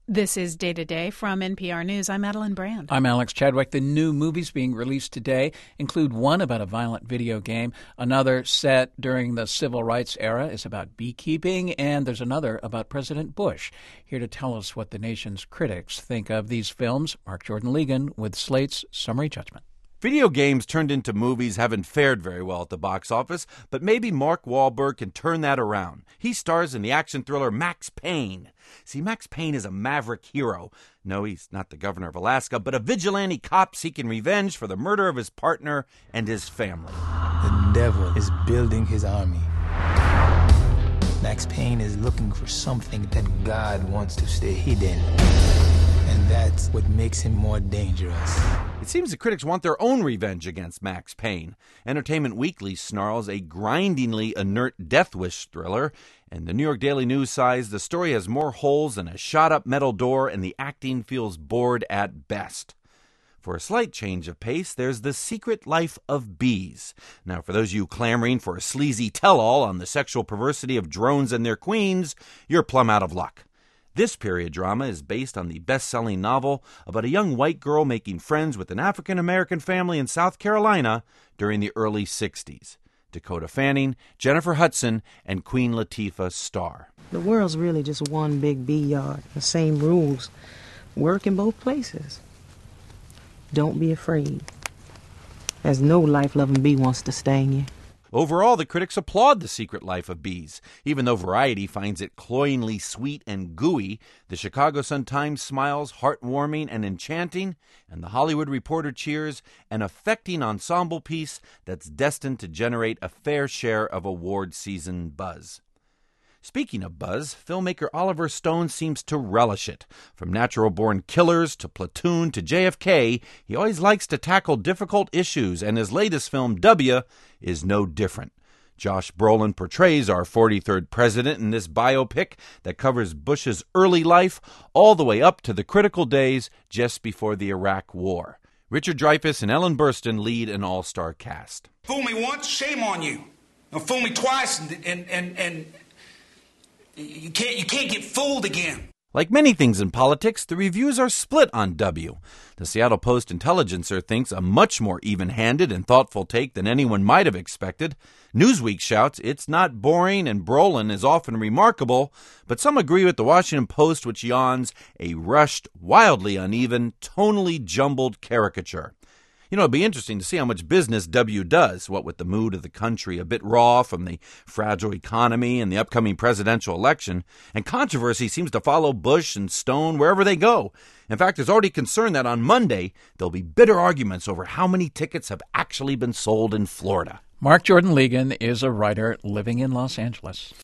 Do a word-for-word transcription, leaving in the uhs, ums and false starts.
This is Day to Day from N P R News. I'm Madeline Brand. I'm Alex Chadwick. The new movies being released today include one about a violent video game, another set during the civil rights era is about beekeeping, and there's another about President Bush. Here to tell us what the nation's critics think of these films, Mark Jordan Legan with Slate's Summary Judgment. Video games turned into movies haven't fared very well at the box office, but maybe Mark Wahlberg can turn that around. He stars in the action thriller Max Payne. See, Max Payne is a maverick hero. No, he's not the governor of Alaska, but a vigilante cop seeking revenge for the murder of his partner and his family. The devil is building his army. Max Payne is looking for something that God wants to stay hidden. And that's what makes him more dangerous. It seems the critics want their own revenge against Max Payne. Entertainment Weekly snarls a grindingly inert death wish thriller, and the New York Daily News sighs the story has more holes than a shot-up metal door and the acting feels bored at best. For a slight change of pace, there's The Secret Life of Bees. Now, for those of you clamoring for a sleazy tell-all on the sexual perversity of drones and their queens, you're plumb out of luck. This period drama is based on the best-selling novel about a young white girl making friends with an African-American family in South Carolina during the early sixties. Dakota Fanning, Jennifer Hudson, and Queen Latifah star. The world's really just one big bee yard. The same rules work in both places. Don't be afraid, as no life-loving bee wants to sting you. Overall, the critics applaud The Secret Life of Bees. Even though Variety finds it cloyingly sweet and gooey, the Chicago Sun-Times smiles heartwarming and enchanting, and the Hollywood Reporter cheers an affecting ensemble piece that's destined to generate a fair share of award season buzz. Speaking of buzz, filmmaker Oliver Stone seems to relish it. From Natural-Born Killers to Platoon to J F K, he always likes to tackle difficult issues, and his latest film, W, is no different. Josh Brolin portrays our forty-third president in this biopic that covers Bush's early life all the way up to the critical days just before the Iraq War. Richard Dreyfuss and Ellen Burstyn lead an all-star cast. Fool me once, shame on you. Now fool me twice, and and and... and You can't, you can't get fooled again. Like many things in politics, the reviews are split on W. The Seattle Post-Intelligencer thinks a much more even-handed and thoughtful take than anyone might have expected. Newsweek shouts it's not boring and Brolin is often remarkable, but some agree with the Washington Post, which yawns a rushed, wildly uneven, tonally jumbled caricature. You know, it'd be interesting to see how much business W does, what with the mood of the country a bit raw from the fragile economy and the upcoming presidential election, and controversy seems to follow Bush and Stone wherever they go. In fact, there's already concern that on Monday there'll be bitter arguments over how many tickets have actually been sold in Florida. Mark Jordan Legan is a writer living in Los Angeles.